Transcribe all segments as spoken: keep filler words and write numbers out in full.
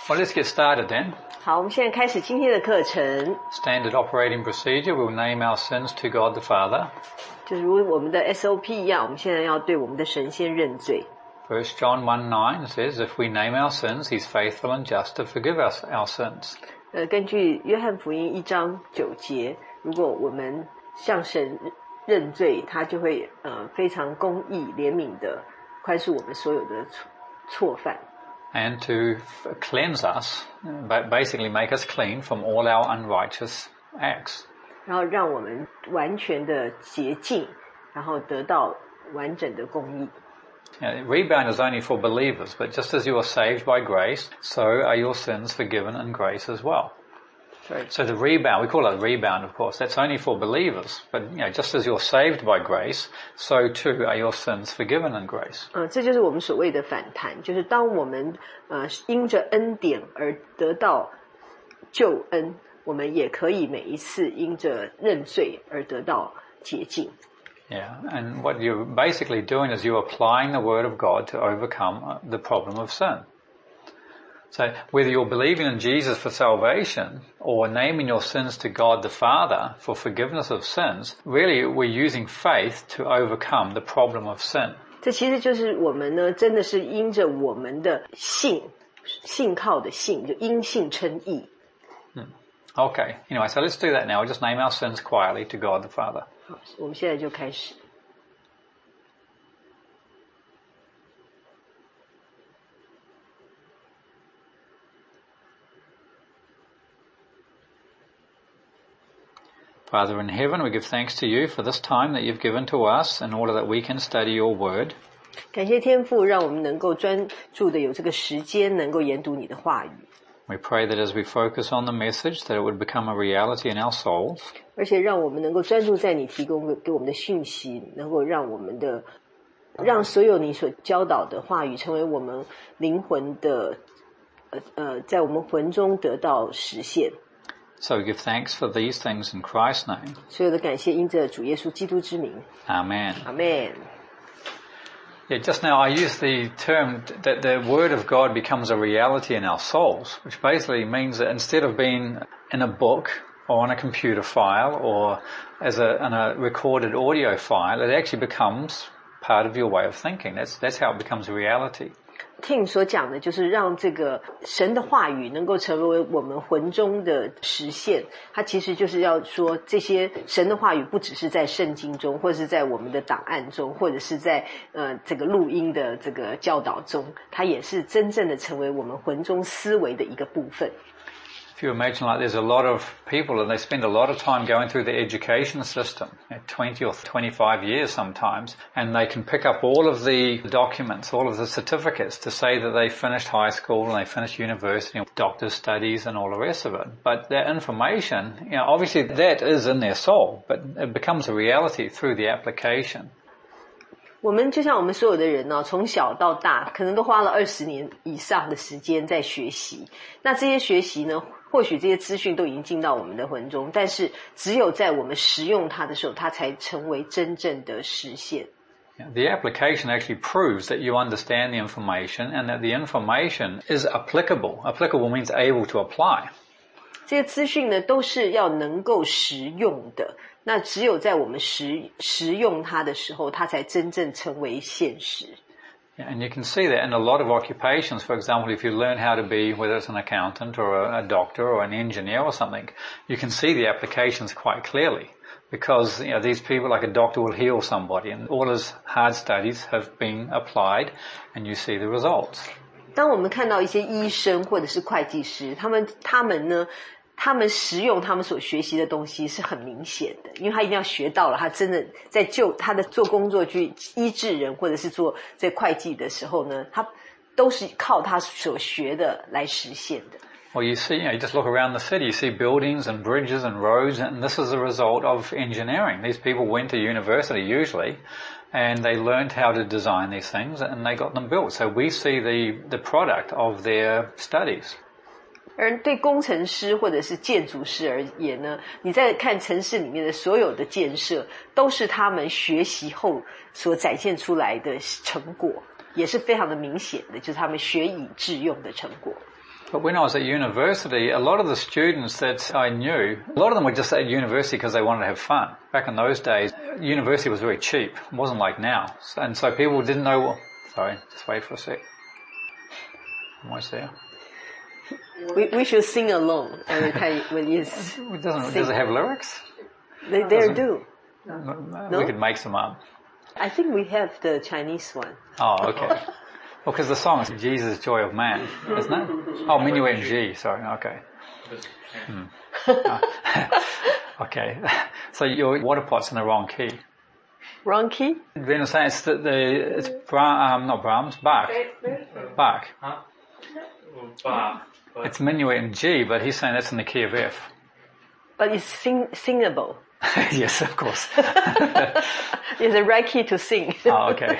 Well, let's get started then. 好，我们现在开始今天的课程。 Standard operating procedure, we'll name our sins to God the Father. 就如我们的 S O P 一样，我们现在要对我们的神先认罪。 First John one nine says, if we name our sins, he's faithful and just to forgive us our sins. 呃，根据约翰福音一章九节，如果我们向神认罪，他就会呃非常公义怜悯的宽恕我们所有的错错犯。 And to cleanse us, basically make us clean from all our unrighteous acts. 然后让我们完全的洁净，然后得到完整的公义。 Yeah, rebound is only for believers, but just as you are saved by grace, so are your sins forgiven in grace as well. Right. So the rebound, we call it rebound, of course, that's only for believers. But, you know, just as you're saved by grace, so too are your sins forgiven in grace. 嗯，这就是我们所谓的反弹，就是当我们呃因着恩典而得到救恩，我们也可以每一次因着认罪而得到洁净。 Yeah, and what you're basically doing is you're applying the Word of God to overcome the problem of sin. So whether you're believing in Jesus for salvation or naming your sins to God the Father for forgiveness of sins, really we're using faith to overcome the problem of sin. 这其实就是我们呢，真的是因着我们的信，信靠的信，就因信称义。 Hmm. Okay, anyway, so let's do that now. We'll just name our sins quietly to God the Father. 好，我们现在就开始。 Father in heaven, we give thanks to you for this time that you've given to us in order that we can study your word. 感谢天父，让我们能够专注的有这个时间，能够研读你的话语。 We pray that as we focus on the message, that it would become a reality in our souls. 而且让我们能够专注在你提供给我们的讯息，能够让我们的，让所有你所教导的话语成为我们灵魂的，呃呃，在我们魂中得到实现。 So we give thanks for these things in Christ's name. 所有的感谢因着主耶稣基督之名。 Amen. Amen. Yeah, just now I used the term that the Word of God becomes a reality in our souls, which basically means that instead of being in a book or on a computer file or as a, in a recorded audio file, it actually becomes part of your way of thinking. That's, that's how it becomes a reality. Tim 所讲的就是让这个神的话语能够成为我们魂中的实现，它其实就是要说这些神的话语不只是在圣经中，或者是在我们的档案中，或者是在呃这个录音的这个教导中，它也是真正的成为我们魂中思维的一个部分。 If you imagine like there's a lot of people and they spend a lot of time going through the education system, you know, twenty or twenty-five years sometimes, and they can pick up all of the documents, all of the certificates to say that they finished high school and they finished university, doctor's studies and all the rest of it. But that information, you know, obviously that is in their soul, but it becomes a reality through the application. 我们就像我们所有的人呢、哦，从小到大可能都花了二十年以上的时间在学习。那这些学习呢，或许这些资讯都已经进到我们的魂中，但是只有在我们实用它的时候，它才成为真正的实现。 The application actually proves that you understand the information and that the information is applicable. Applicable means able to apply. 这些资讯呢，都是要能够实用的。那只有在我们实实用它的时候，它才真正成为现实。 Yeah, and you can see that in a lot of occupations. For example, if you learn how to be, whether it's an accountant or a, a doctor or an engineer or something, you can see the applications quite clearly. Because, you know, these people, like a doctor will heal somebody and all his hard studies have been applied and you see the results. 当我们看到一些医生或者是会计师，他们他们呢他们实用他们所学习的东西是很明显的，因为他一定要学到了，他真的在就他的做工作去医治人或者是做这会计的时候呢，他都是靠他所学的来实现的。 Well, you see, you know, you just look around the city, you see buildings and bridges and roads, and this is the result of engineering. These people went to university usually, and they learned how to design these things, and they got them built. So we see the, the product of their studies. 而对工程师或者是建筑师而言呢，你在看城市里面的所有的建设，都是他们学习后所展现出来的成果，也是非常的明显的，就是他们学以致用的成果。 But when I was at university, a lot of the students that I knew, a lot of them were just at university because they wanted to have fun. Back in those days, university was very cheap. It wasn't like now. And so people didn't know, well, sorry, just wait for a sec. Almost there. We, we should sing along every time when you it doesn't, does it have lyrics? They, they do. No? No? We could make some up. I think we have the Chinese one. Oh, okay. Well, because the song is Jesus, Joy of Man, isn't it? Oh, minuet in G, sorry, okay. Hmm. uh, okay. So your water pot's in the wrong key. Wrong key? Venus saying it's the, the it's Bra- um, not Brahms, Bach. Bach. Huh? Bach. It's minuet in G, but he's saying that's in the key of F. But it's sing, singable. Yes, of course. It's the right key to sing. Oh, okay.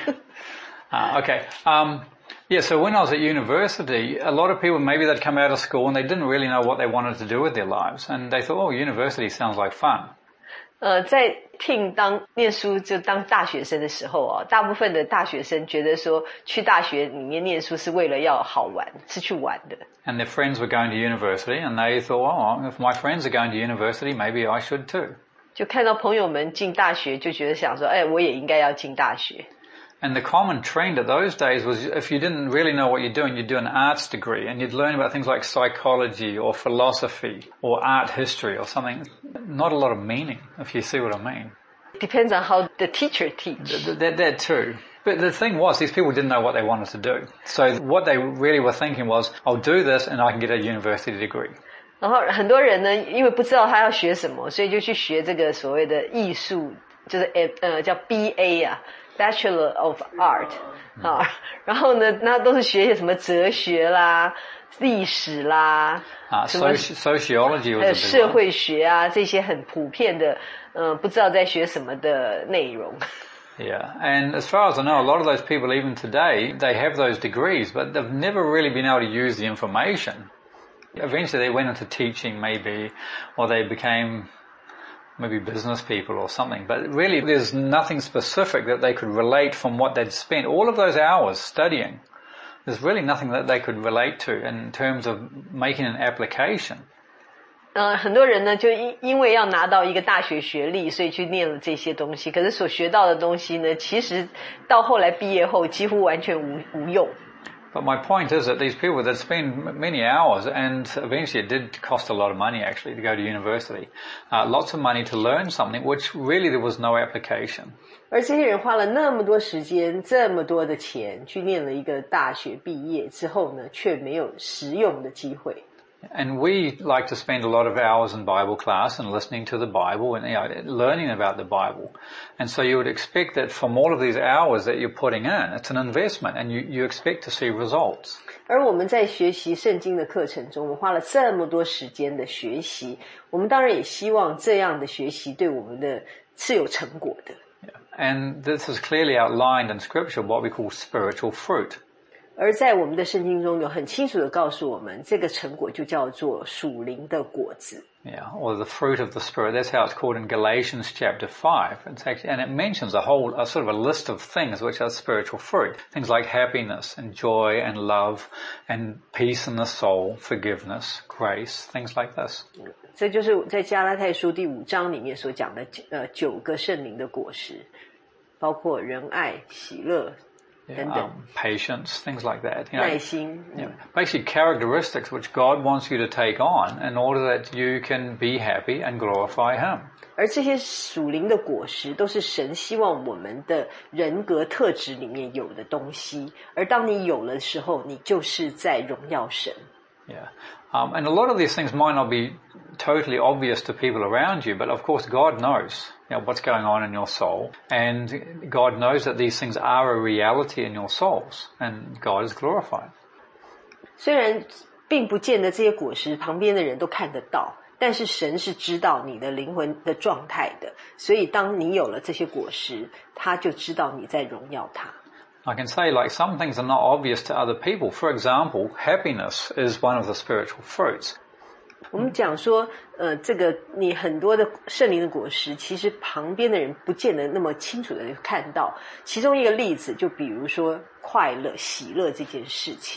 Uh, okay. Um, yeah, so when I was at university, a lot of people, maybe they'd come out of school and they didn't really know what they wanted to do with their lives. And they thought, oh, university sounds like fun. 呃，在听当念书就当大学生的时候啊，大部分的大学生觉得说去大学里面念书是为了要好玩，是去玩的。 And their friends were going to university and they thought, oh, if my friends are going to university, maybe I should too. 就看到朋友们进大学，就觉得想说，哎，我也应该要进大学。 And the common trend at those days was if you didn't really know what you're doing, you'd do an arts degree and you'd learn about things like psychology or philosophy or art history or something. Not a lot of meaning, if you see what I mean. Depends on how the teacher teach. That, that, that too. But the thing was, these people didn't know what they wanted to do. So what they really were thinking was, I'll do this and I can get a university degree. 然后很多人呢，因为不知道他要学什么，所以就去学这个所谓的艺术，就是呃叫 B A 啊。Bachelor of Art 啊，然后呢，那都是学一些什么哲学啦、历史啦， 啊， 什么 sociology 还有社会学啊，这些很普遍的，嗯、呃，不知道在学什么的内容。 Yeah, and as far as I know, a lot of those people even today, they have those degrees, but they've never really been able to use the information. Eventually they went into teaching maybe, or they became maybe business people or something, but really there's nothing specific that they could relate from what they'd spent all of those hours studying. There's really nothing that they could relate to in terms of making an application. 呃，很多人呢就因因为要拿到一个大学学历，所以去念了这些东西，可是所学到的东西呢，其实到后来毕业后几乎完全无无用。 But my point is that these people that spend many hours, and eventually it did cost a lot of money actually to go to university, uh, lots of money to learn something which really there was no application. 而这些人花了那么多时间，这么多的钱去念了一个大学，毕业之后呢，却没有实用的机会。 And we like to spend a lot of hours in Bible class and listening to the Bible and you know, learning about the Bible. And so you would expect that from all of these hours that you're putting in, it's an investment and you, you expect to see results. 而我们在学习圣经的课程中，我们花了这么多时间的学习，我们当然也希望这样的学习对我们的是有成果的。 Yeah. And this is clearly outlined in Scripture, what we call spiritual fruit. 而在我们的圣经中有很清楚的告诉我们，这个成果就叫做属灵的果子。 Yeah, or the fruit of the Spirit. That's how it's called in Galatians chapter five. It's actually, and it mentions a whole, a sort of a list of things which are spiritual fruit. Things like happiness and joy and love and peace in the soul, forgiveness, grace, things like this. 这就是在加拉太书第五章里面所讲的呃九个圣灵的果实，包括仁爱、喜乐。 Yeah, um, patience, things like that. You know, 耐心, you know, basically characteristics which God wants you to take on in order that you can be happy and glorify Him. 而这些属灵的果实都是神希望我们的人格特质里面有的东西，而当你有了的时候，你就是在荣耀神。 Yeah. Um, and a lot of these things might not be totally obvious to people around you, but of course God knows, you know, what's going on in your soul, and God knows that these things are a reality in your souls, and God is glorified. 虽然并不见得这些果实旁边的人都看得到，但是神是知道你的灵魂的状态的，所以当你有了这些果实，他就知道你在荣耀他。 I can say like some things are not obvious to other people. For example, happiness is one of the spiritual fruits. 我们讲说，呃，这个你很多的圣灵的果实，其实旁边的人不见得那么清楚的看到。其中一个例子，就比如说快乐、喜乐这件事情。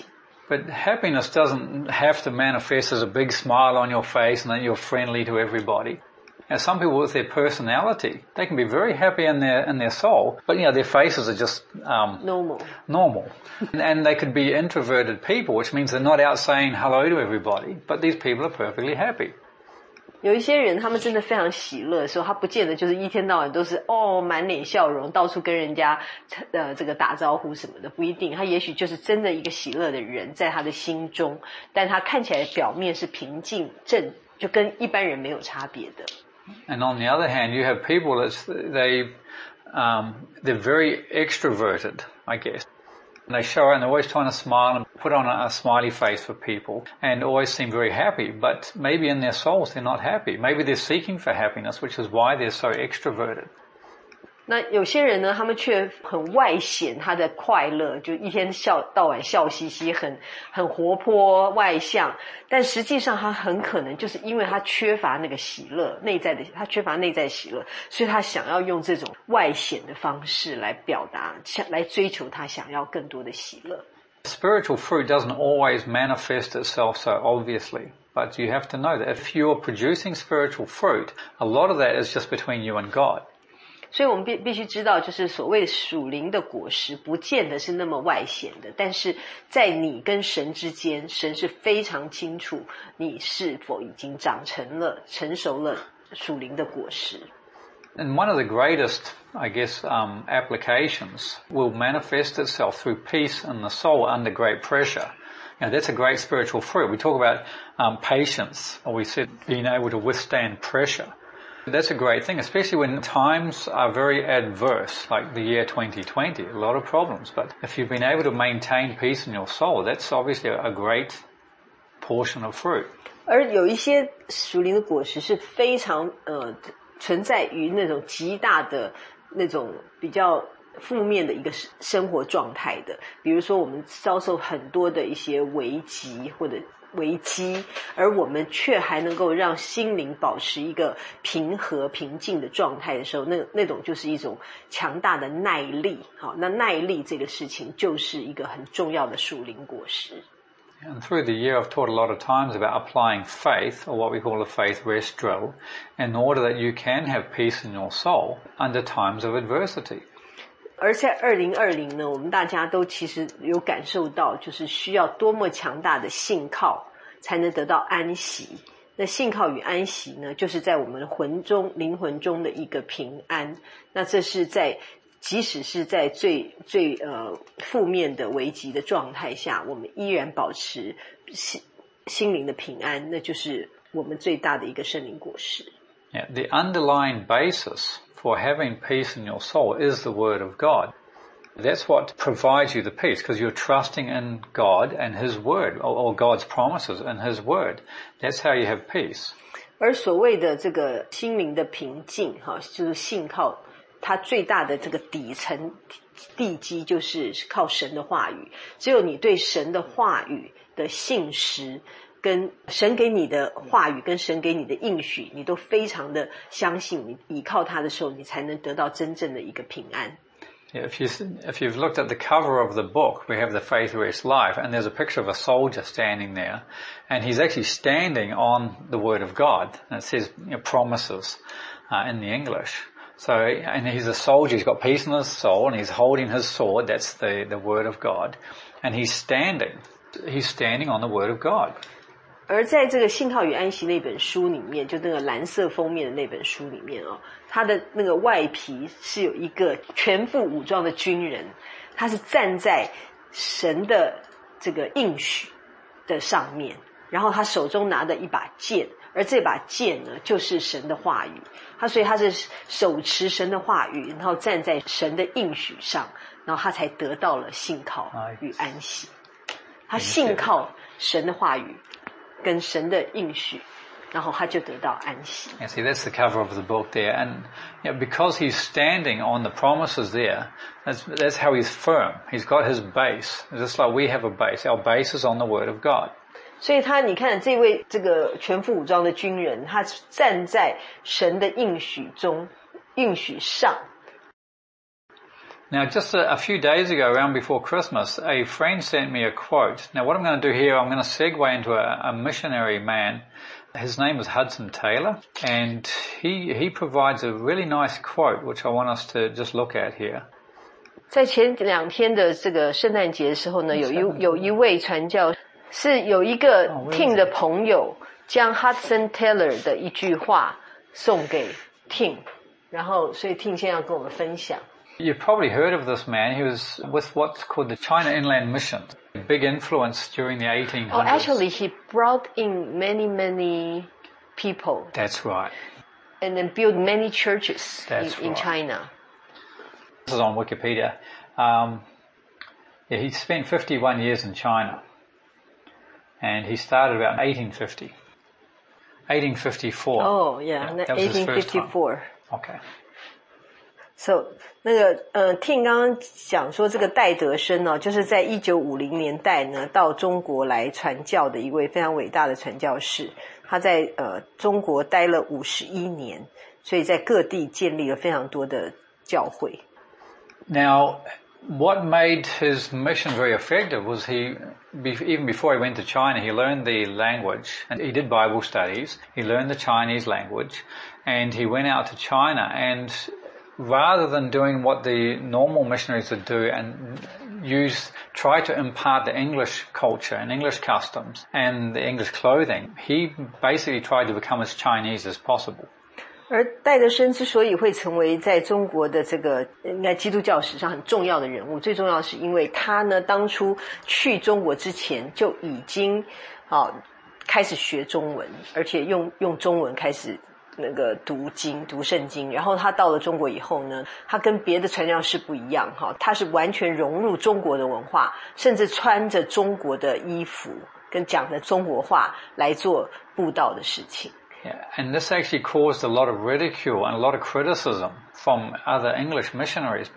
But happiness doesn't have to manifest as a big smile on your face and that you're friendly to everybody. Now, some people with their personality, they can be very happy in their in their soul, but you know their faces are just um, normal. Normal, and, and they could be introverted people, which means they're not out saying hello to everybody, but these people are perfectly happy. 有一些人，他们真的非常喜乐的时候，他不见得就是一天到晚都是哦满脸笑容，到处跟人家呃这个打招呼什么的，不一定。他也许就是真的一个喜乐的人，在他的心中，但他看起来表面是平静正，就跟一般人没有差别的。 And on the other hand, you have people that they, um, they're very extroverted, I guess. And they show out and they're always trying to smile and put on a, a smiley face for people and always seem very happy. But maybe in their souls they're not happy. Maybe they're seeking for happiness, which is why they're so extroverted. 那有些人呢，他们却很外显他的快乐，就一天笑到晚笑嘻嘻，很很活泼外向，但实际上他很可能就是因为他缺乏那个喜乐，内在的他缺乏内在喜乐，所以他想要用这种外显的方式来表达，来追求他想要更多的喜乐。 Spiritual fruit doesn't always manifest itself so obviously, but you have to know that if you're producing spiritual fruit, a lot of that is just between you and God. 所以我们必必须知道，就是所谓属灵的果实不见得是那么外显的，但是在你跟神之间，神是非常清楚你是否已经长成了成熟了属灵的果实。 And one of the greatest, I guess, um, applications will manifest itself through peace in the soul under great pressure. Now that's a great spiritual fruit. We talk about um, patience, or we said being able to withstand pressure. That's a great thing, especially when times are very adverse, like the year twenty twenty, a lot of problems. But if you've been able to maintain peace in your soul, that's obviously a great portion of fruit. 而有一些属灵的果实是非常呃存在于那种极大的那种比较负面的一个生活状态的，比如说我们遭受很多的一些危机或者危机，而我们却还能够让心灵保持一个平和平静的状态的时候，那那种就是一种强大的耐力。好，那耐力这个事情就是一个很重要的属灵果实。 And through the year I've taught a lot of times about applying faith, or what we call a faith rest drill, in order that you can have peace in your soul under times of adversity. 而在二零二零呢，我们大家都其实有感受到，就是需要多么强大的信靠才能得到安息。那信靠与安息呢，就是在我们魂中灵魂中的一个平安。那这是在即使是在最最呃负面的危急的状态下，我们依然保持心心灵的平安，那就是我们最大的一个圣灵果实。 Yeah, the underlying basis for having peace in your soul is the Word of God. That's what provides you the peace, because you're trusting in God and His Word, or, or God's promises in His Word. That's how you have peace. 而所谓的这个心灵的平静，哈，就是信靠，它最大的这个底层地基就是靠神的话语。只有你对神的话语的信实，跟神给你的话语跟神给你的应许，你都非常的相信，你依靠他的时候，你才能得到真正的一个平安。 Yeah, if, you, if you've looked at the cover of the book, we have the Faith Rest Life, and there's a picture of a soldier standing there, and he's actually standing on the Word of God, and it says, you know, promises uh, in the English. So, and he's a soldier, he's got peace in his soul, and he's holding his sword, that's the, the Word of God, and he's standing, he's standing on the Word of God. 而在这个信靠与安息那本书里面，就那个蓝色封面的那本书里面哦，它的那个外皮是有一个全副武装的军人，他是站在神的这个应许的上面，然后他手中拿着一把剑，而这把剑呢就是神的话语，他所以他是手持神的话语，然后站在神的应许上，然后他才得到了信靠与安息。他信靠神的话语跟神的应许，然后他就得到安息。 Yeah, see, that's the cover of the book there, and you know, because he's standing on the promises there, that's, that's how he's firm. He's got his base, just like we have a base. Our base is on the Word of God. 所以他，你看这位这个全副武装的军人，他站在神的应许中，应许上。 Now, just a, a few days ago, around before Christmas, a friend sent me a quote. Now, what I'm going to do here, I'm going to segue into a, a missionary man. His name is Hudson Taylor, and he he provides a really nice quote, which I want us to just look at here. 在前两天的这个圣诞节的时候呢，有一有一位传教是有一个 Tim 的朋友将 Hudson Taylor 的一句话送给 Tim， 然后所以 Tim 现在要跟我们分享。 You've probably heard of this man. He was with what's called the China Inland Mission, a big influence during the eighteen hundreds. Oh, actually, he brought in many, many people. That's right. And then built many churches in, right. in China. This is on Wikipedia. Um, yeah, he spent fifty-one years in China. And he started about eighteen fifty. eighteen fifty-four. Oh, yeah, yeah eighteen fifty-four. Okay. So, 那个呃 Tim 刚刚讲说这个戴德生呢，就是在一九五零年代呢到中国来传教的一位非常伟大的传教士。他在呃中国待了五十一年，所以在各地建立了非常多的教会。 Now, what made his mission very effective was he, even before he went to China, he learned the language, and he did Bible studies. He learned the Chinese language, and he went out to China, and rather than doing what the normal missionaries would do and use, try to impart the English culture and English customs and the English clothing, he basically tried to become as Chinese as possible. 而戴德生之所以会成为在中国的这个应该基督教史上很重要的人物，最重要是因为他呢当初去中国之前就已经啊开始学中文，而且用用中文开始那个读经读圣经，然后他到了中国以后呢，他跟别的传教士不一样哈，他是完全融入中国的文化，甚至穿着中国的衣服跟讲着中国话来做布道的事情。 Yeah, and this actually caused a lot of ridicule and a lot of criticism from other English missionaries.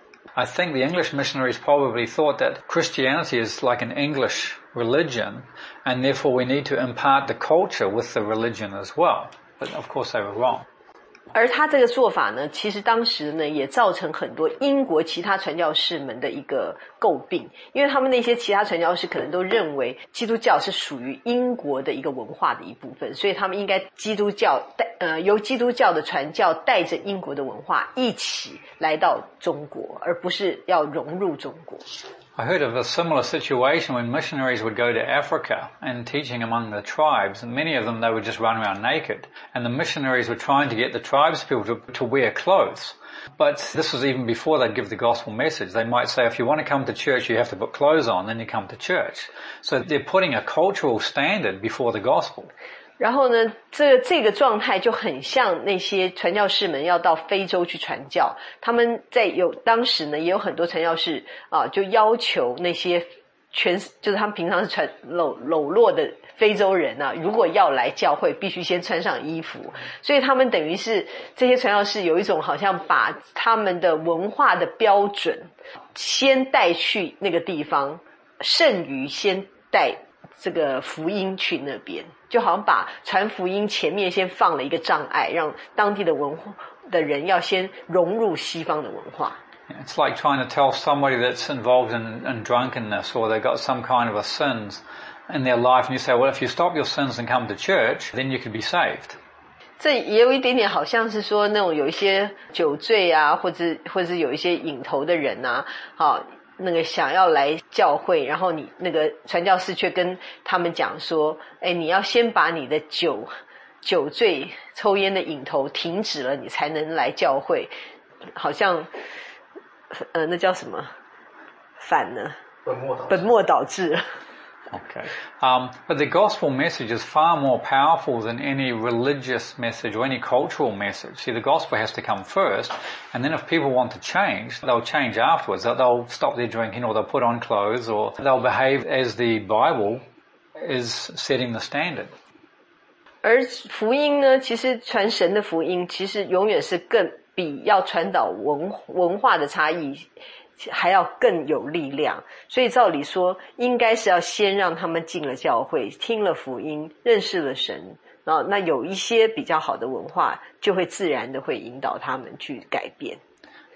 I think the English missionaries probably thought that Christianity is like an English religion, and therefore we need to impart the culture with the religion as well. But of course they were wrong. 而他这个做法呢，其实当时呢也造成很多英国其他传教士们的一个诟病，因为他们那些其他传教士可能都认为基督教是属于英国的一个文化的一部分，所以他们应该基督教带呃由基督教的传教带着英国的文化一起来到中国，而不是要融入中国。 I heard of a similar situation when missionaries would go to Africa and teaching among the tribes, and many of them they would just run around naked, and the missionaries were trying to get the tribes people to, to wear clothes. But this was even before they'd give the gospel message. They might say, if you want to come to church, you have to put clothes on, then you come to church. So they're putting a cultural standard before the gospel. 然后呢，这这个状态就很像那些传教士们要到非洲去传教，他们在有当时呢也有很多传教士啊，就要求那些全就是他们平常是传裸裸露的非洲人啊，如果要来教会，必须先穿上衣服，所以他们等于是这些传教士有一种好像把他们的文化的标准先带去那个地方，剩余先带这个福音去那边，就好像把传福音前面先放了一个障碍，让当地的文化的人要先融入西方的文化。 It's like trying to tell somebody that's involved in, in drunkenness or they've got some kind of a sins in their life, and you say, well, if you stop your sins and come to church, then you could be saved. 这也有一点点好像是说那种有一些酒醉啊，或者或者有一些瘾头的人啊，好。那个想要来教会，然后你那个传教士却跟他们讲说，哎，你要先把你的酒酒醉抽烟的瘾头停止了，你才能来教会，好像呃那叫什么反了， 本末倒置。 本末倒置。 Okay. Um, but the gospel message is far more powerful than any religious message or any cultural message. See, the gospel has to come first, and then if people want to change, they'll change afterwards. They'll stop their drinking, or they'll put on clothes, or they'll behave as the Bible is setting the standard. 而福音呢，其实传神的福音，其实永远是更比要传导文文化的差异还要更有力量，所以照理说应该是要先让他们进了教会，听了福音，认识了神，然后那有一些比较好的文化就会自然的会引导他们去改变。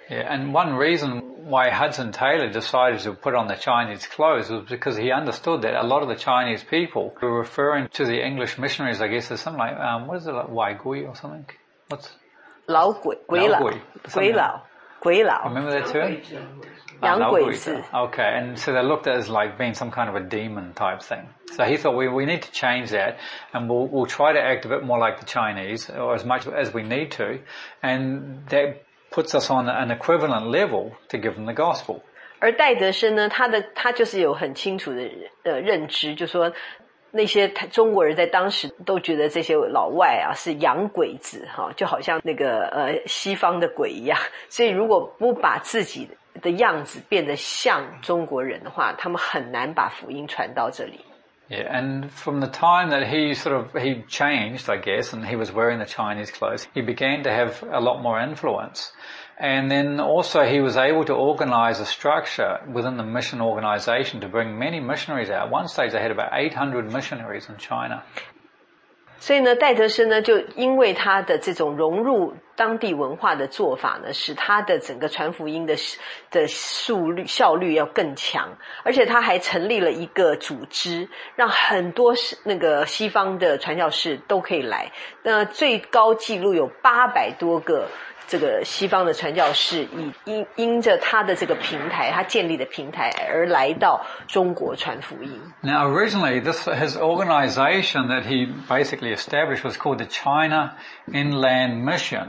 Yeah, and one reason why Hudson Taylor decided to put on the Chinese clothes was because he understood that a lot of the Chinese people were referring to the English missionaries, I guess, as something like, um, what is it, like Wai Gui or something? What's? 老鬼, 鬼佬, 鬼佬, 鬼佬. Remember that term? 洋鬼子. Okay, and so they looked at it as like being some kind of a demon type thing. So he thought we we need to change that, and we'll we'll try to act a bit more like the Chinese, or as much as we need to, and that puts us on an equivalent level to give them the gospel. 而戴德生呢，他的他就是有很清楚的呃认知，就说那些中国人在当时都觉得这些老外啊是洋鬼子哈，就好像那个呃西方的鬼一样，所以如果不把自己的样子变得像中国人的话，他们很难把福音传到这里。 Yeah, and from the time that he sort of, he changed, I guess, and he was wearing the Chinese clothes, he began to have a lot more influence. And then also he was able to organize a structure within the mission organization to bring many missionaries out. At one stage they had about eight hundred missionaries in China. 所以呢，戴德生呢，就因为他的这种融入当地文化的做法呢，使他的整个传福音的的速率效率要更强，而且他还成立了一个组织，让很多那个西方的传教士都可以来。那最高纪录有八百多个这个西方的传教士以因因着他的这个平台，他建立的平台而来到中国传福音。 Now originally this, his organization that he basically established was called the China Inland Mission,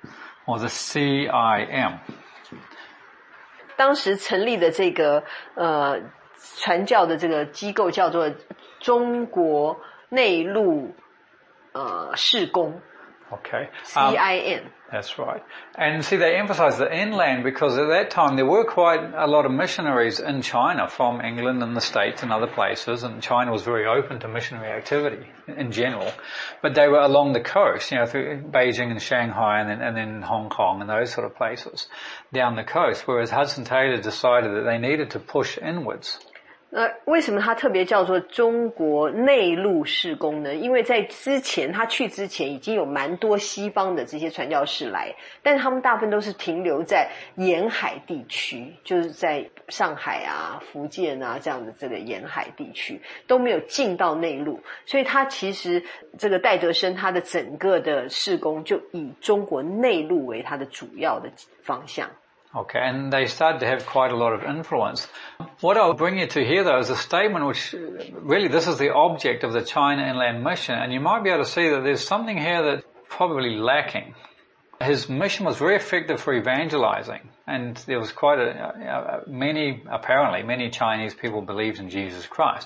or the C I M. 当时成立的这个呃传教的这个机构叫做中国内陆呃事工。 Okay. C I M. Um, that's right. And see, they emphasize the inland because at that time there were quite a lot of missionaries in China from England and the States and other places, and China was very open to missionary activity in general. But they were along the coast, you know, through Beijing and Shanghai and then, and then Hong Kong and those sort of places down the coast, whereas Hudson Taylor decided that they needed to push inwards. 呃，为什么它特别叫做中国内陆事工呢？因为在之前他去之前已经有蛮多西方的这些传教士来，但是他们大部分都是停留在沿海地区，就是在上海啊、福建啊这样的这个沿海地区都没有进到内陆，所以他其实这个戴德生他的整个的事工就以中国内陆为他的主要的方向。 Okay, and they started to have quite a lot of influence. What I'll bring you to here though is a statement which really this is the object of the China Inland Mission, and you might be able to see that there's something here that's probably lacking. His mission was very effective for evangelizing, and there was quite a, a many, apparently many Chinese people believed in Jesus Christ.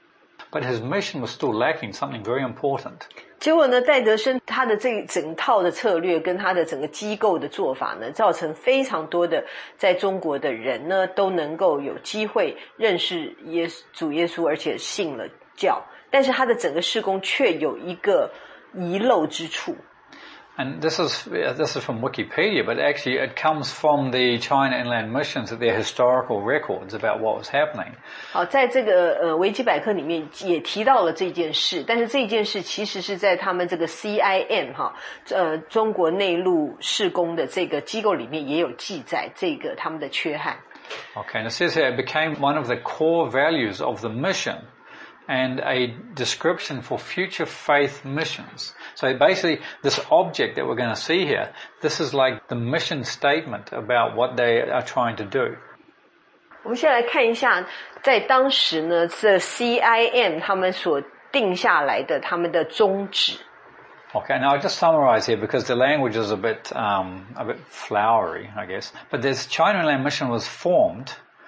But his mission was still lacking something very important. 结果呢，戴德生他的这整套的策略跟他的整个机构的做法呢，造成非常多的在中国的人呢都能够有机会认识耶稣主耶稣，而且信了教。但是他的整个事工却有一个遗漏之处。 And this is this is from Wikipedia, but actually it comes from the China Inland Missions, their historical records about what was happening. 好，在这个呃维基百科里面也提到了这件事，但是这件事其实是在他们这个 C I M 哈呃中国内陆事工的这个机构里面也有记载这个他们的缺憾。 Okay, and it says here it became one of the core values of the mission and a description for future faith missions. So basically, this object that we're going to see here, this is like the mission statement about what they are trying to do. 我们先来看一下，在当时呢，这 C I M 他们所定下来的他们的宗旨。 Okay, now I'll just summarize here because the language is a bit, um, a bit flowery, I guess. But this China Inland Mission was formed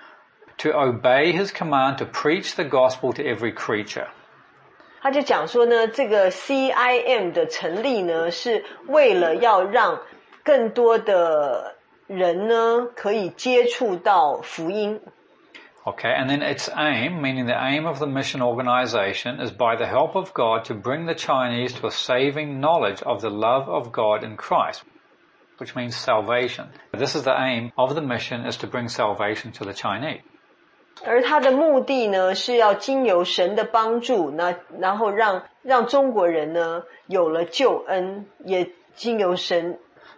to obey his command to preach the gospel to every creature. 他就讲说呢，这个 C I M 的成立呢，是为了要让更多的人呢可以接触到福音。 Okay, and then its aim, meaning the aim of the mission organization, is by the help of God to bring the Chinese to a saving knowledge of the love of God in Christ, which means salvation. This is the aim of the mission, is to bring salvation to the Chinese. 而他的目的呢，是要经由神的帮助，那然后让让中国人呢有了救恩，也经由神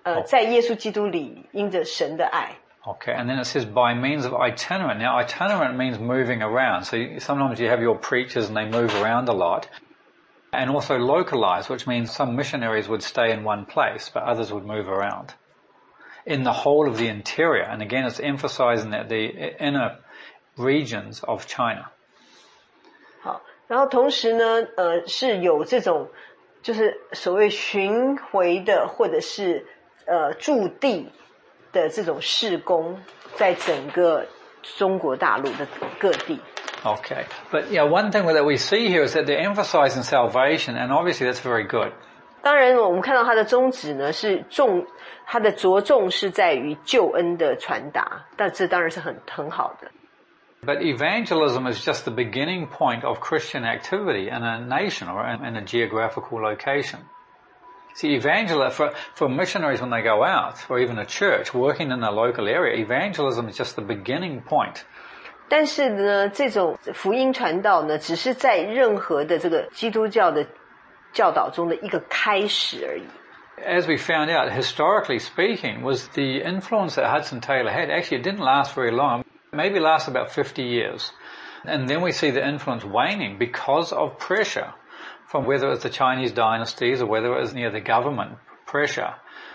呃，在耶稣基督里因着神的爱。 Okay, and then it says by means of itinerant. Now, itinerant means moving around. So you, sometimes you have your preachers and they move around a lot. And also localized, which means some missionaries would stay in one place, but others would move around. In the whole of the interior. And again, it's emphasizing that the inner regions of China. 好，然后同时呢，呃，是有这种就是所谓巡回的或者是呃驻地的这种事工，在整个中国大陆的各地。 Okay, but yeah, one thing that we see here is that they're emphasizing salvation, and obviously that's very good. 当然，我们看到它的宗旨呢是重，它的着重是在于救恩的传达，但这当然是很很好的。 But evangelism is just the beginning point of Christian activity in a nation or in a geographical location. See, evangelism, for, for missionaries when they go out, or even a church working in a local area, evangelism is just the beginning point. 但是呢，这种福音传道呢，只是在任何的这个基督教的教导中的一个开始而已。 As we found out, historically speaking, was the influence that Hudson Taylor had, actually it didn't last very long. Maybe last about fifty years. And then we see the influence waning because of pressure from whether it's the Chinese dynasties or whether it was near the government pressure.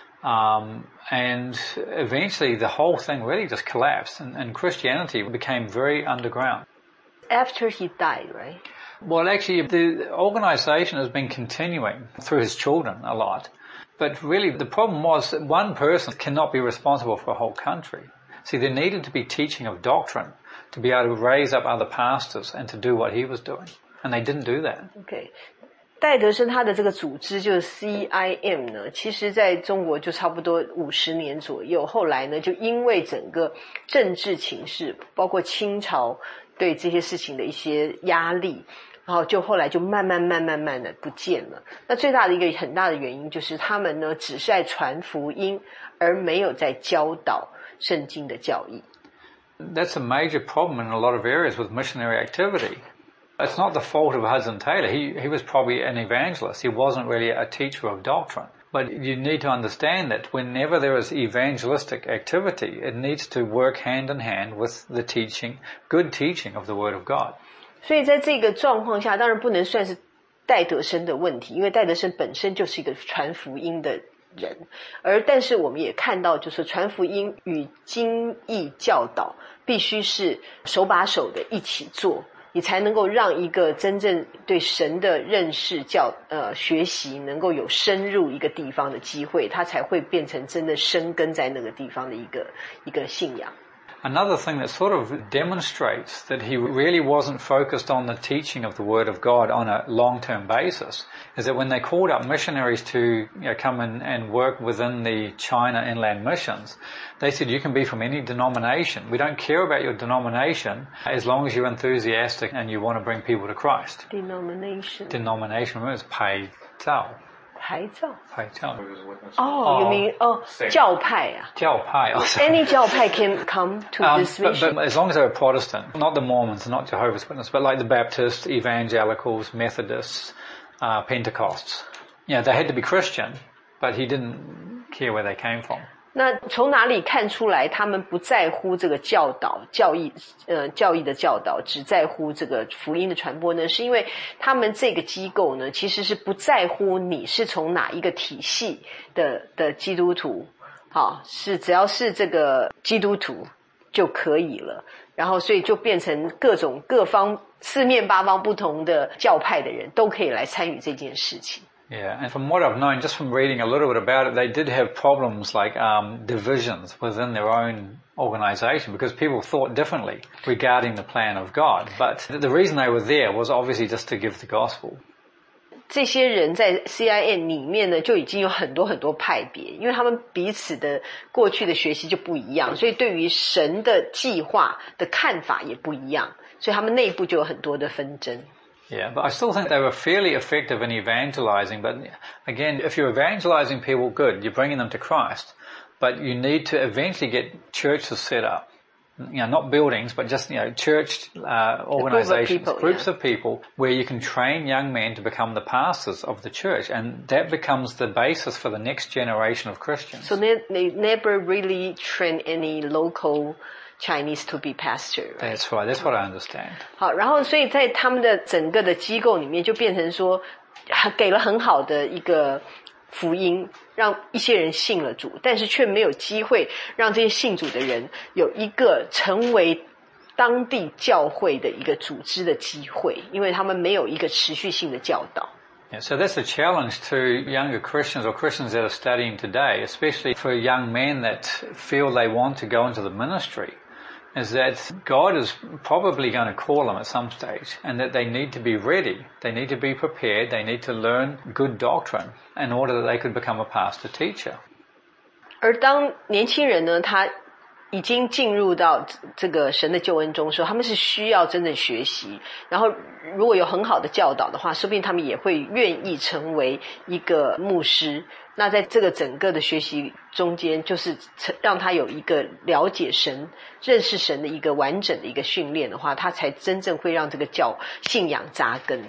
Um, and eventually the whole thing really just collapsed and, and Christianity became very underground. After he died, right? Well, actually, the organization has been continuing through his children a lot. But really, the problem was that one person cannot be responsible for a whole country. See, there needed to be teaching of doctrine to be able to raise up other pastors and to do what he was doing. And they didn't do that. Okay. 戴德生他的这个组织就是 C I M 呢，其实在中国就差不多五十年左右。后来呢，就因为整个政治情势，包括清朝对这些事情的一些压力，然后就后来就慢慢慢慢慢的不见了。那最大的一个很大的原因就是他们呢只是在传福音，而没有在教导圣经的教义。 That's a major problem in a lot of areas with missionary activity. It's not the fault of Hudson Taylor. He, he was probably an evangelist. He wasn't really a teacher of doctrine. But you need to understand that whenever there is evangelistic activity, it needs to work hand in hand with the teaching, good teaching of the Word of God. 所以在这个状况下，当然不能算是戴德生的问题，因为戴德生本身就是一个传福音的人。而但是我们也看到，就是传福音与经义教导必须是手把手的一起做。你才能够让一个真正对神的认识教呃学习能够有深入一个地方的机会，它才会变成真的生根在那个地方的一个一个信仰。 Another thing that sort of demonstrates that he really wasn't focused on the teaching of the Word of God on a long-term basis is that when they called up missionaries to you know, come in and work within the China inland missions, they said you can be from any denomination. We don't care about your denomination as long as you're enthusiastic and you want to bring people to Christ. Denomination. Denomination, remember, it's Pai Zhao. 牌照 Pai Zhao. 哦 you mean 哦教派啊 Jiao Pai. Any 教派 can come to Um, this but, mission but as long as they're a Protestant, not the Mormons, not Jehovah's Witnesses, but like the Baptists, Evangelicals, Methodists, uh, Pentecosts. You know, they had to be Christian, but he didn't care where they came from. 那从哪里看出来他们不在乎这个教导教义呃教义的教导，只在乎这个福音的传播呢？是因为他们这个机构呢其实是不在乎你是从哪一个体系的的基督徒，好，是只要是这个基督徒就可以了，然后所以就变成各种各方四面八方不同的教派的人都可以来参与这件事情。 Yeah, and from what I've known, just from reading a little bit about it, they did have problems like um, divisions within their own organization because people thought differently regarding the plan of God. But the reason they were there was obviously just to give the gospel. 这些人在 C I M 里面呢就已经有很多很多派别，因为他们彼此的过去的学习就不一样，所以对于神的计划的看法也不一样，所以他们内部就有很多的纷争。 Yeah, but I still think they were fairly effective in evangelizing. But again, if you're evangelizing people, good, you're bringing them to Christ. But you need to eventually get churches set up. you know, not buildings, but just, you know, church uh, organizations, group of people, groups yeah. of people where you can train young men to become the pastors of the church. And that becomes the basis for the next generation of Christians. So they, they never really train any local Chinese to be pastor, right? That's right. That's what I understand. 好，然后所以在他们的整个的机构里面就变成说，给了很好的一个福音，让一些人信了主，但是却没有机会让这些信主的人有一个成为当地教会的一个组织的机会，因为他们没有一个持续性的教导。 Yeah, so that's a challenge to younger Christians or Christians that are studying today, especially for young men that feel they want to go into the ministry, is that God is probably going to call them at some stage and that they need to be ready. They need to be prepared. They need to learn good doctrine in order that they could become a pastor teacher. 而当年轻人呢，他已经进入到这个神的救恩中的时候，他们是需要真正学习，然后如果有很好的教导的话，说不定他们也会愿意成为一个牧师。那在这个整个的学习中间，就是让他有一个了解神、认识神的一个完整的一个训练的话，他才真正会让这个教信仰扎根。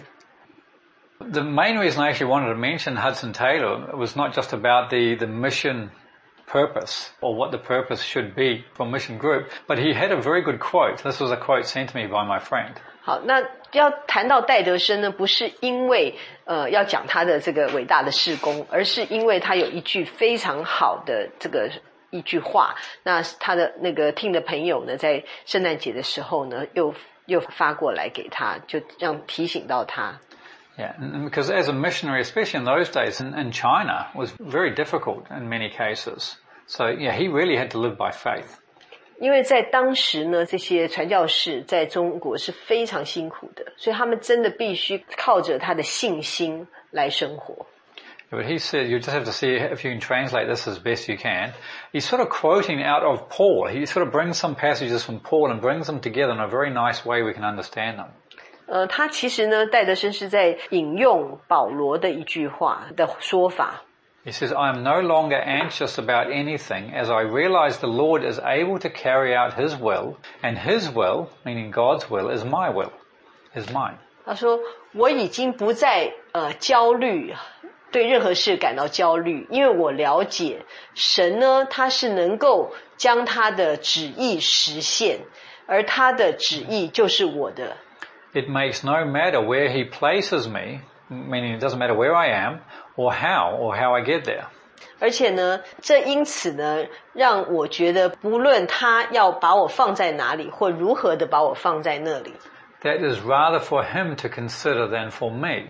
The main reason I actually wanted to mention Hudson Taylor was not just about the, the mission purpose or what the purpose should be for Mission Group, but he had a very good quote. This was a quote sent to me by my friend. 好，那要谈到戴德生呢，不是因为呃要讲他的这个伟大的事工，而是因为他有一句非常好的这个一句话。那他的那个听的朋友呢，在圣诞节的时候呢，又又发过来给他，就这样提醒到他。 Yeah, and because as a missionary, especially in those days in, in China, was very difficult in many cases. So yeah, he really had to live by faith. 因为在当时呢，这些传教士在中国是非常辛苦的，所以他们真的必须靠着他的信心来生活。 But he said, you just have to see if you can translate this as best you can. He's sort of quoting out of Paul. He sort of brings some passages from Paul and brings them together in a very nice way we can understand them. 呃，他其实呢，戴德生是在引用保罗的一句话的说法。 He says, I am no longer anxious about anything as I realize the Lord is able to carry out His will, and His will, meaning God's will, is my will, is mine. 他说，我已经不再呃焦虑，对任何事感到焦虑，因为我了解神呢，他是能够将他的旨意实现，而他的旨意就是我的。 It makes no matter where He places me, meaning it doesn't matter where I am, or how, or how I get there. 而且呢，这因此呢，让我觉得不论他要把我放在哪里，或如何的把我放在那里。 That is rather for Him to consider than for me.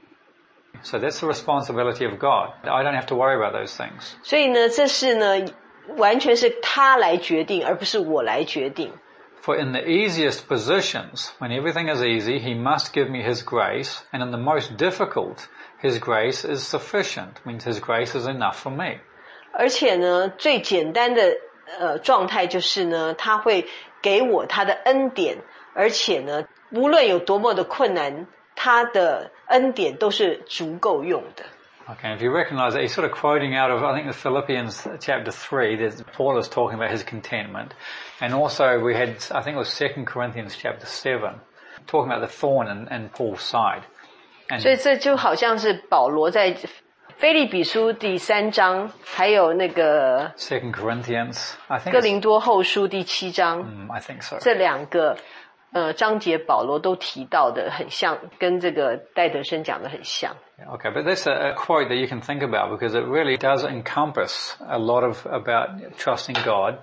So that's the responsibility of God. I don't have to worry about those things. 所以呢，这是呢，完全是他来决定，而不是我来决定。 For in the easiest positions, when everything is easy, He must give me His grace, and in the most difficult, His grace is sufficient, means His grace is enough for me. 而且呢，最简单的呃状态就是呢，他会给我他的恩典，而且呢，无论有多么的困难，他的恩典都是足够用的。 Okay, if you recognize that, he's sort of quoting out of, I think, the Philippians chapter three, that Paul is talking about his contentment. And also we had, I think it was Second Corinthians chapter seven, talking about the thorn in, in Paul's side. And 所以这就好像是保罗在腓立比书第三章，还有那个 Second Corinthians, I think 哥林多后书第七章， mm, I think so. 这两个呃章节保罗都提到的很像，跟这个戴德生讲的很像。 Okay, but that's a, a quote that you can think about because it really does encompass a lot of about trusting God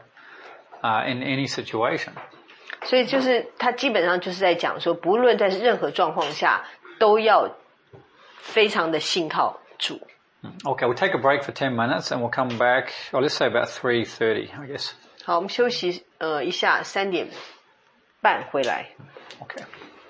uh, in any situation. 所以就是他基本上就是在讲说，不论在任何状况下，都要非常的信靠主。 Okay, we'll take a break for ten minutes and we'll come back, or let's say about three thirty, I guess. 好，我们休息呃一下，三点半回来。 Okay.